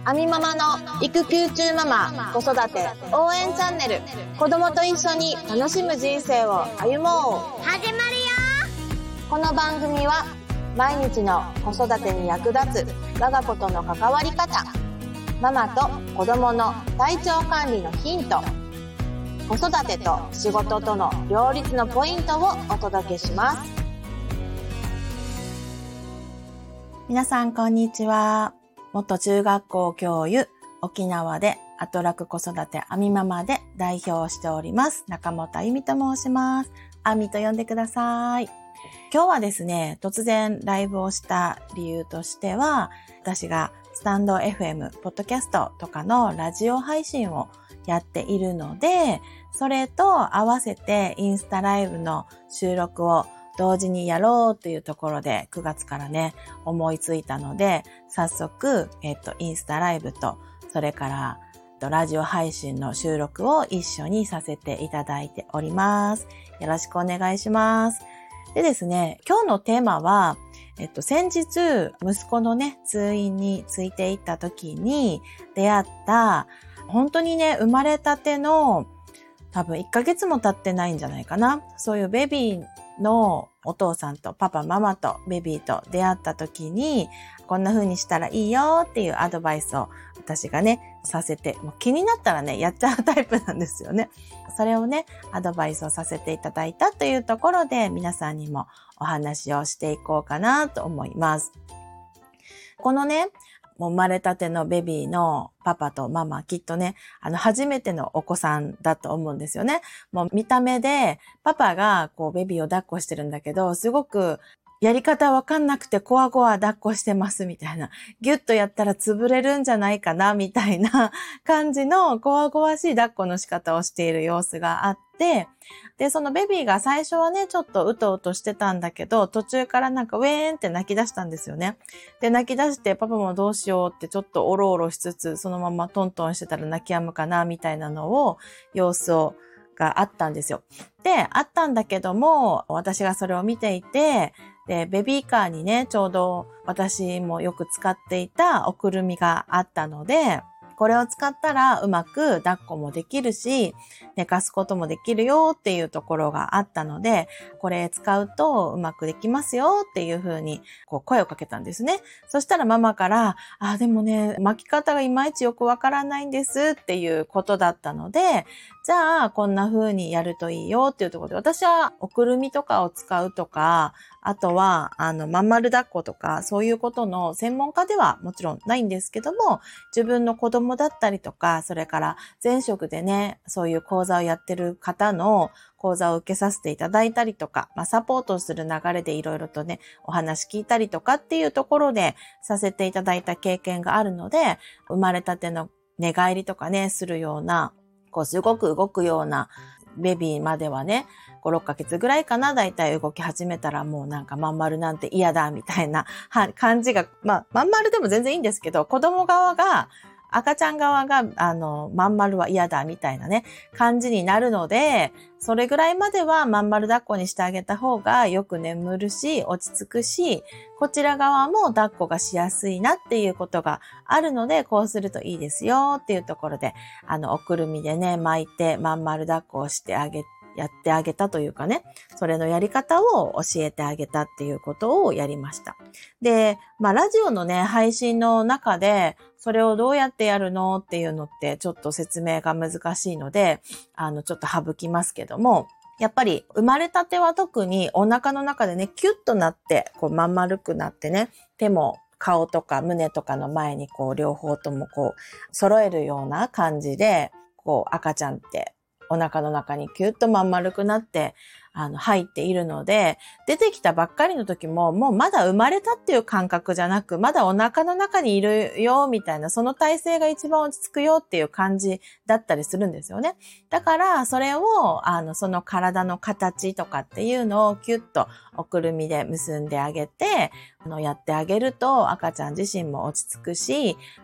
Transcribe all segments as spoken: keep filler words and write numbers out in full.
アミママの育休中ママ子育て応援チャンネル。子供と一緒に楽しむ人生を歩もう。 始まるよ。 この番組は毎日の子育てに役立つ我が子との関わり方、ママと子供の体調管理のヒント、子育てと仕事との両立のポイントをお届けします。 皆さんこんにちは。元中学校教諭、沖縄でアトラク子育てアミママで代表をしております中本あゆみと申します。あみと呼んでください。今日はですね、突然ライブをした理由としては、私がスタンド エフエム、ポッドキャストとかのラジオ配信をやっているので、それと合わせてインスタライブの収録を同時にやろうというところでくがつからね思いついたので、早速えっとインスタライブとそれからラジオ配信の収録を一緒にさせていただいております。よろしくお願いします。でですね、今日のテーマはえっと先日息子のね通院についていった時に出会った本当にね生まれたての多分いっかげつも経ってないんじゃないかな。そういうベビーのお父さんとパパママとベビーと出会った時にこんな風にしたらいいよっていうアドバイスを私がねさせて、もう気になったらねやっちゃうタイプなんですよね。それをねアドバイスをさせていただいたというところで皆さんにもお話をしていこうかなと思います。このねもう生まれたてのベビーのパパとママ、きっとね、あの、初めてのお子さんだと思うんですよね。もう見た目で、パパがこうベビーを抱っこしてるんだけど、すごくやり方わかんなくてコワコワ抱っこしてますみたいな。ギュッとやったら潰れるんじゃないかなみたいな感じのコワコワしい抱っこの仕方をしている様子があって、で、そのベビーが最初はね、ちょっとうとうとしてたんだけど、途中からなんかウェーンって泣き出したんですよね。で、泣き出してパパもどうしようってちょっとオロオロしつつ、そのままトントンしてたら泣き止むかなみたいなのを、様子を、があったんですよ。で、あったんだけども、私がそれを見ていて、で、ベビーカーにね、ちょうど私もよく使っていたおくるみがあったので、これを使ったらうまく抱っこもできるし、寝かすこともできるよっていうところがあったので、これ使うとうまくできますよっていう風にこう声をかけたんですね。そしたらママから、あ、でもね、巻き方がいまいちよくわからないんですっていうことだったので、じゃあこんな風にやるといいよっていうところで、私はおくるみとかを使うとか、あとは、あの、まん丸抱っことか、そういうことの専門家ではもちろんないんですけども、自分の子供だったりとか、それから前職でね、そういう講座をやってる方の講座を受けさせていただいたりとか、まあ、サポートをする流れでいろいろとね、お話聞いたりとかっていうところでさせていただいた経験があるので、生まれたての寝返りとかね、するような、こう、すごく動くような、ベビーまではね、ご、ろっかげつぐらいかな、だいたい動き始めたらもうなんかまん丸なんて嫌だみたいな感じが、まあ、まん丸でも全然いいんですけど、子供側が、赤ちゃん側が、あの、まん丸は嫌だみたいなね、感じになるので、それぐらいまではまん丸抱っこにしてあげた方がよく眠るし、落ち着くし、こちら側も抱っこがしやすいなっていうことがあるので、こうするといいですよっていうところで、あの、おくるみでね、巻いてまん丸抱っこをしてあげて、やってあげたというかね、それのやり方を教えてあげたっていうことをやりました。で、まあラジオのね、配信の中で、それをどうやってやるのっていうのってちょっと説明が難しいので、あの、ちょっと省きますけども、やっぱり生まれたては特にお腹の中でね、キュッとなって、こうまん丸くなってね、手も顔とか胸とかの前にこう両方ともこう揃えるような感じで、こう赤ちゃんってお腹の中にキュッとまん丸くなってあの入っているので、出てきたばっかりの時ももうまだ生まれたっていう感覚じゃなく、まだお腹の中にいるよみたいな、その体勢が一番落ち着くよっていう感じだったりするんですよね。だからそれをあのその体の形とかっていうのをキュッとおくるみで結んであげて、あのやってあげると赤ちゃん自身も落ち着くし、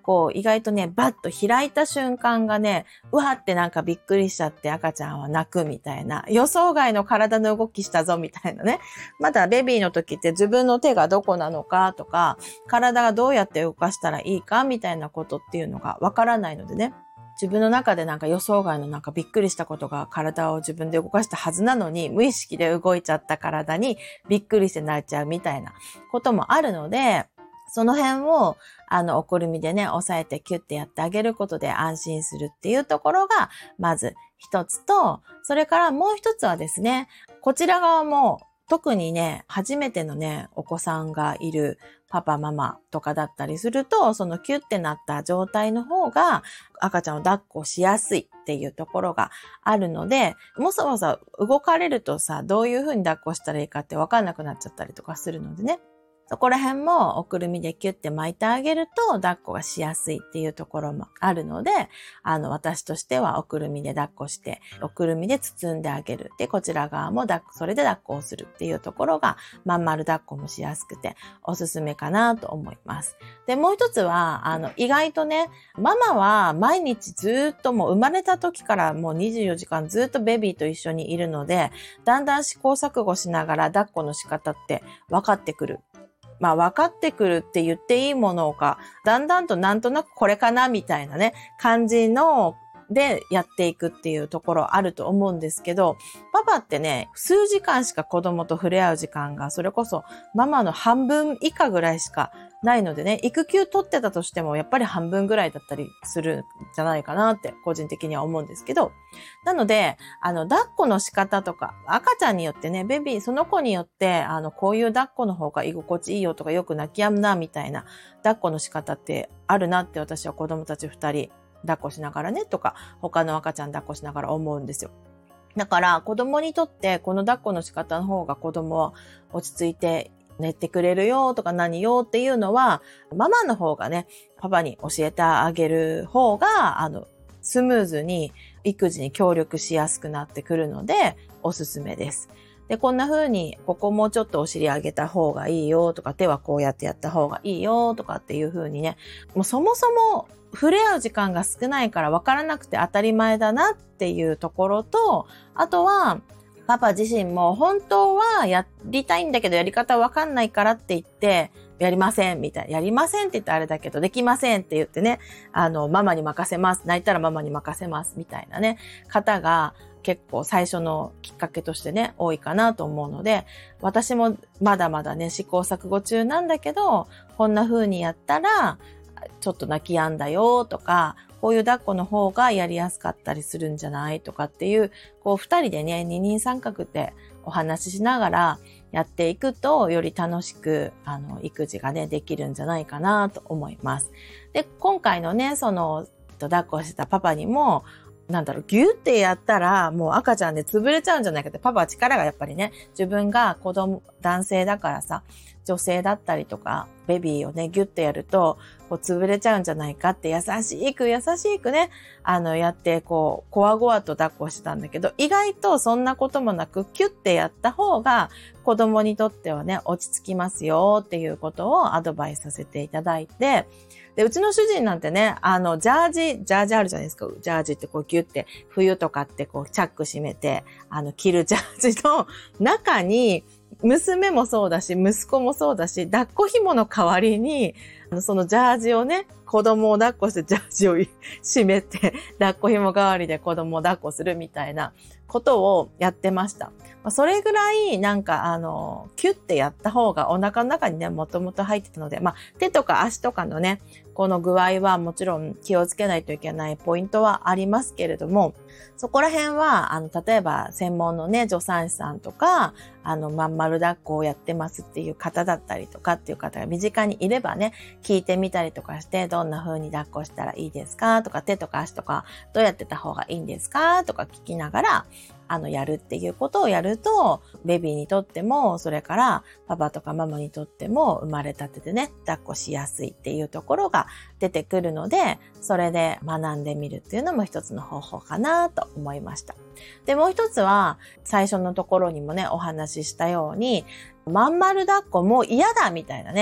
こう意外とね、バッと開いた瞬間がね、うわってなんかびっくりしちゃって赤ちゃんは泣くみたいな、予想外の体の動きしたぞみたいなね。まだベビーの時って自分の手がどこなのかとか、体がどうやって動かしたらいいかみたいなことっていうのがわからないのでね。自分の中でなんか予想外のなんかびっくりしたことが体を自分で動かしたはずなのに、無意識で動いちゃった体にびっくりして泣いちゃうみたいなこともあるので、その辺をあのおくるみでね、押さえてキュッてやってあげることで安心するっていうところがまず一つと、それからもう一つはですね、こちら側も特にね、初めてのね、お子さんがいるパパママとかだったりすると、そのキュッてなった状態の方が赤ちゃんを抱っこしやすいっていうところがあるので、もそもそ動かれるとさ、どういう風に抱っこしたらいいかってわかんなくなっちゃったりとかするのでね。そこら辺もおくるみでキュッて巻いてあげると抱っこがしやすいっていうところもあるので、あの私としてはおくるみで抱っこして、おくるみで包んであげる。で、こちら側も抱っこ、それで抱っこをするっていうところがまん丸抱っこもしやすくておすすめかなと思います。で、もう一つは、あの意外とね、ママは毎日ずっともう生まれた時からもうにじゅうよじかんずっとベビーと一緒にいるので、だんだん試行錯誤しながら抱っこの仕方って分かってくる。まあ分かってくるって言っていいものか、だんだんとなんとなくこれかなみたいなね、感じのでやっていくっていうところあると思うんですけど、パパってね、数時間しか子供と触れ合う時間が、それこそママの半分以下ぐらいしかないのでね、育休取ってたとしてもやっぱり半分ぐらいだったりするんじゃないかなって個人的には思うんですけど、なので、あの、抱っこの仕方とか、赤ちゃんによってね、ベビー、その子によって、あの、こういう抱っこの方が居心地いいよとか、よく泣き止むな、みたいな抱っこの仕方ってあるなって私は子供たち二人抱っこしながらね、とか、他の赤ちゃん抱っこしながら思うんですよ。だから子供にとってこの抱っこの仕方の方が子供は落ち着いて寝てくれるよとか何よっていうのは、ママの方がね、パパに教えてあげる方が、あの、スムーズに育児に協力しやすくなってくるので、おすすめです。で、こんな風に、ここもうちょっとお尻上げた方がいいよとか、手はこうやってやった方がいいよとかっていう風にね、もうそもそも触れ合う時間が少ないから分からなくて当たり前だなっていうところと、あとは、パパ自身も本当はやりたいんだけどやり方わかんないからって言ってやりませんみたいな。やりませんって言ってあれだけどできませんって言ってね、あのママに任せます。泣いたらママに任せますみたいなね、方が結構最初のきっかけとしてね、多いかなと思うので、私もまだまだね、試行錯誤中なんだけど、こんな風にやったらちょっと泣き止んだよとか、こういう抱っこの方がやりやすかったりするんじゃないとかっていう、こう二人でね、二人三角でお話ししながらやっていくと、より楽しく、あの、育児がね、できるんじゃないかなと思います。で、今回のね、その、抱っこしてたパパにも、なんだろう、ギュってやったら、もう赤ちゃんで潰れちゃうんじゃないかって、パパは力がやっぱりね、自分が子供、男性だからさ、女性だったりとか、ベビーをね、ギュッてやると、こう、潰れちゃうんじゃないかって、優しく、優しくね、あの、やって、こう、こわごわと抱っこしてたんだけど、意外とそんなこともなく、キュッてやった方が、子供にとってはね、落ち着きますよっていうことをアドバイスさせていただいて、で、うちの主人なんてね、あの、ジャージ、ジャージあるじゃないですか。ジャージってこうギュって、冬とかってこうチャック閉めて、あの、着るジャージの中に、娘もそうだし、息子もそうだし、抱っこ紐の代わりに、そのジャージをね、子供を抱っこしてジャージを締めて、抱っこ紐代わりで子供を抱っこするみたいなことをやってました。まあ、それぐらいなんかあの、キュッてやった方がお腹の中にね、もともと入ってたので、まあ、手とか足とかのね、この具合はもちろん気をつけないといけないポイントはありますけれども、そこら辺は、あの、例えば専門のね、助産師さんとか、あの、まん丸抱っこをやってますっていう方だったりとかっていう方が身近にいればね、聞いてみたりとかして、どんな風に抱っこしたらいいですかとか、手とか足とか、どうやってた方がいいんですかとか聞きながら、あの、やるっていうことをやると、ベビーにとっても、それからパパとかママにとっても生まれたてでね、抱っこしやすいっていうところが出てくるので、それで学んでみるっていうのも一つの方法かなと思いました。で、もう一つは、最初のところにもね、お話ししたように、まん丸抱っこもう嫌だみたいなね、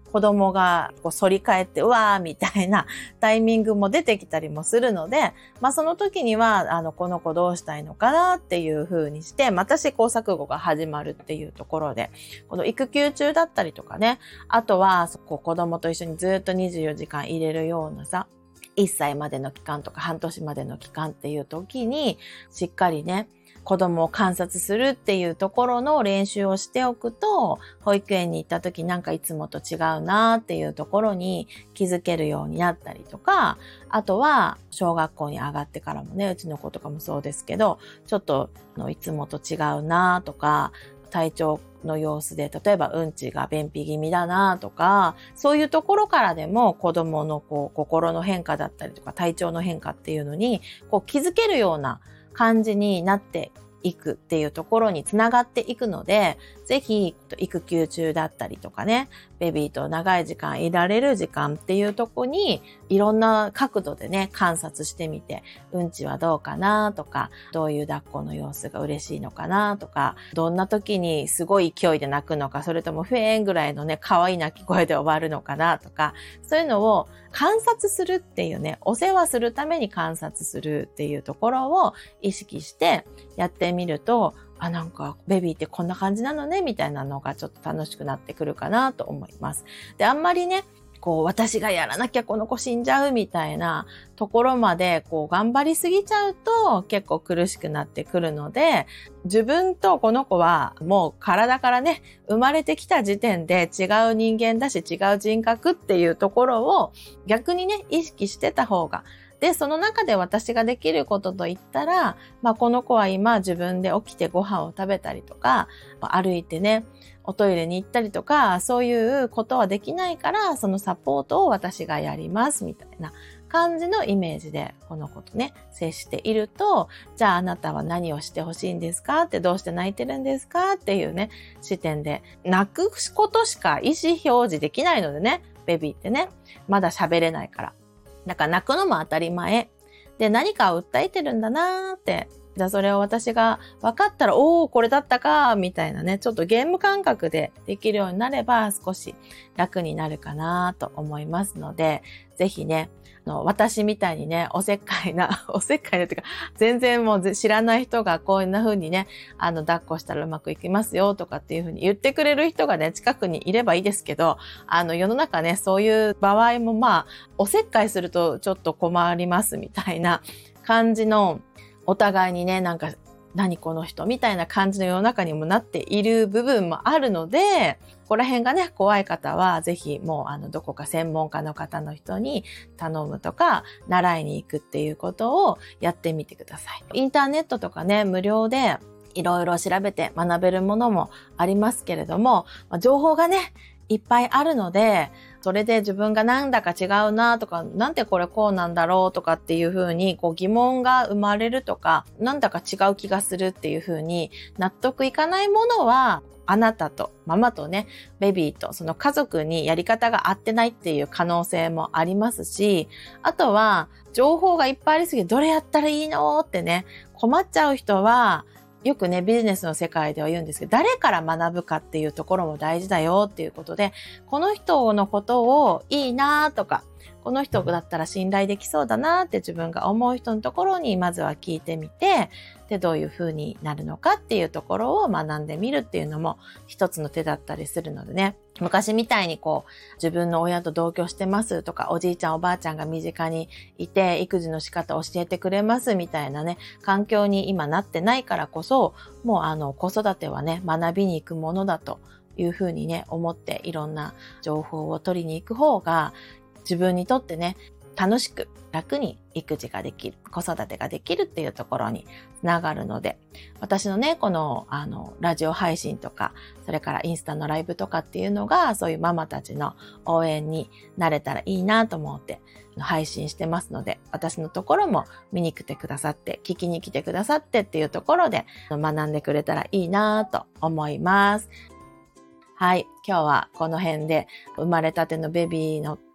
子供がこう反り返ってうわーみたいなタイミングも出てきたりもするので、まあその時にはあのこの子どうしたいのかなっていう風にしてまた試行錯誤が始まるっていうところで、この育休中だったりとかね、あとはこう子供と一緒にずっとにじゅうよじかん入れるようなさ、いっさいまでの期間とか半年までの期間っていう時にしっかりね子供を観察するっていうところの練習をしておくと、保育園に行った時なんかいつもと違うなっていうところに気づけるようになったりとか、あとは小学校に上がってからもね、うちの子とかもそうですけど、ちょっとあのいつもと違うなとか、体調の様子で例えばうんちが便秘気味だなとか、そういうところからでも子供のこう心の変化だったりとか体調の変化っていうのにこう気づけるような感じになっていくっていうところにつながっていくので、ぜひ育休中だったりとかね、ベビーと長い時間いられる時間っていうとこにいろんな角度でね観察してみて、うんちはどうかなとか、どういう抱っこの様子が嬉しいのかなとか、どんな時にすごい勢いで泣くのか、それともフェーンぐらいのね可愛い泣き声で終わるのかなとか、そういうのを観察するっていうね、お世話するために観察するっていうところを意識してやってみると、あ、なんかベビーってこんな感じなのねみたいなのがちょっと楽しくなってくるかなと思います。で、あんまりねこう私がやらなきゃこの子死んじゃうみたいなところまでこう頑張りすぎちゃうと結構苦しくなってくるので、自分とこの子はもう体からね生まれてきた時点で違う人間だし違う人格っていうところを逆にね意識してた方が、で、その中で私ができることといったら、まあこの子は今自分で起きてご飯を食べたりとか、歩いてね、おトイレに行ったりとか、そういうことはできないから、そのサポートを私がやりますみたいな感じのイメージでこの子とね、接していると、じゃああなたは何をしてほしいんですかって、どうして泣いてるんですかっていうね、視点で、泣くことしか意思表示できないのでね、ベビーってね、まだ喋れないから。だから泣くのも当たり前。で、何かを訴えてるんだなーって。じゃあそれを私が分かったら、おー、これだったか、みたいなね、ちょっとゲーム感覚でできるようになれば少し楽になるかなと思いますので、ぜひね、あの私みたいにね、おせっかいな、おせっかいなっていうか、全然もう知らない人がこんな風にね、あの、抱っこしたらうまくいきますよとかっていう風に言ってくれる人がね、近くにいればいいですけど、あの、世の中ね、そういう場合もまあ、おせっかいするとちょっと困りますみたいな感じの、お互いにね、なんか、何この人みたいな感じの世の中にもなっている部分もあるので、ここら辺がね、怖い方はぜひもうあのどこか専門家の方の人に頼むとか、習いに行くっていうことをやってみてください。インターネットとかね、無料でいろいろ調べて学べるものもありますけれども、情報がね、いっぱいあるので、それで自分がなんだか違うなとか、なんでこれこうなんだろうとかっていう風にこう疑問が生まれるとか、なんだか違う気がするっていう風に納得いかないものは、あなたとママとね、ベビーとその家族にやり方が合ってないっていう可能性もありますし、あとは情報がいっぱいありすぎてどれやったらいいのってね、困っちゃう人は、よくね、ビジネスの世界では言うんですけど、誰から学ぶかっていうところも大事だよっていうことで、この人のことをいいなとか、この人だったら信頼できそうだなって自分が思う人のところにまずは聞いてみて、で、どういう風になるのかっていうところを学んでみるっていうのも一つの手だったりするのでね。昔みたいにこう、自分の親と同居してますとか、おじいちゃんおばあちゃんが身近にいて、育児の仕方を教えてくれますみたいなね、環境に今なってないからこそ、もうあの、子育てはね、学びに行くものだという風にね、思っていろんな情報を取りに行く方が、自分にとってね、楽しく楽に育児ができる、子育てができるっていうところにつながるので、私のね、この、あの、ラジオ配信とか、それからインスタのライブとかっていうのが、そういうママたちの応援になれたらいいなと思って配信してますので、私のところも見に来てくださって、聞きに来てくださってっていうところで学んでくれたらいいなと思います。はい。今日はこの辺で生まれたてのベビーの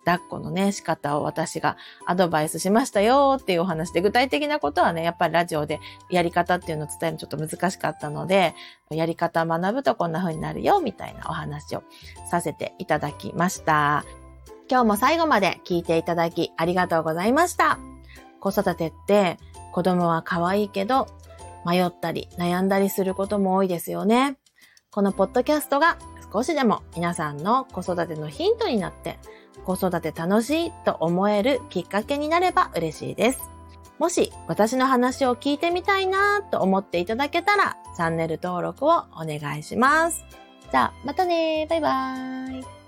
抱っこのね、仕方を私がアドバイスしましたよっていうお話で、具体的なことはね、やっぱりラジオでやり方っていうのを伝えるのちょっと難しかったので、やり方を学ぶとこんな風になるよみたいなお話をさせていただきました。今日も最後まで聞いていただきありがとうございました。子育てって子供は可愛いけど迷ったり悩んだりすることも多いですよね。このポッドキャストが少しでも皆さんの子育てのヒントになって子育て楽しいと思えるきっかけになれば嬉しいです。もし私の話を聞いてみたいなと思っていただけたらチャンネル登録をお願いします。じゃあまたね。バイバーイ。